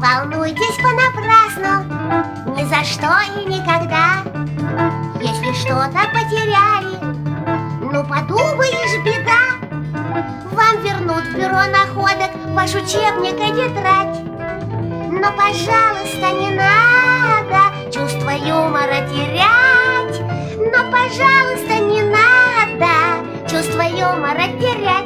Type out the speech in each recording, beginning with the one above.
волнуйтесь понапрасну, ни за что и никогда. Если что-то потеряли, ну подумаешь, беда. Вам вернут в бюро находок ваш учебник и тетрадь. Но, пожалуйста, не надо чувство юмора терять. Но, пожалуйста, не надо чувство юмора терять.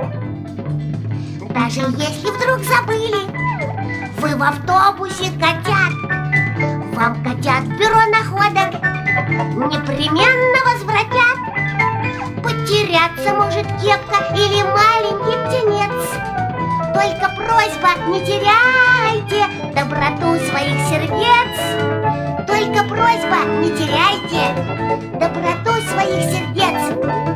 Даже если вдруг забыли вы в автобусе котят, вам котят в бюро находок непременно возвратят. Потеряться может кепка или маленький птенец. Только просьба, не теряйте доброту своих сердец. Только просьба, не теряйте доброту своих сердец.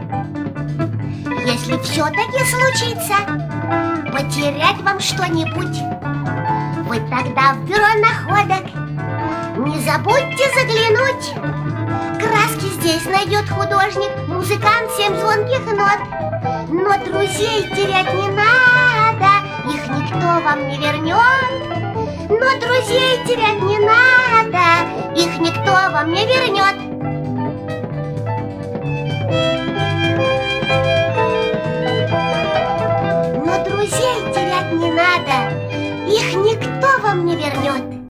Если все-таки случится потерять вам что-нибудь, вы тогда в бюро находок не забудьте заглянуть. Краски здесь найдет художник, музыкант 7 звонких нот. Но друзей терять не надо, их никто вам не вернет. Но друзей терять не надо, их никто вам не вернет. Но друзей терять не надо, их никто вам не вернет.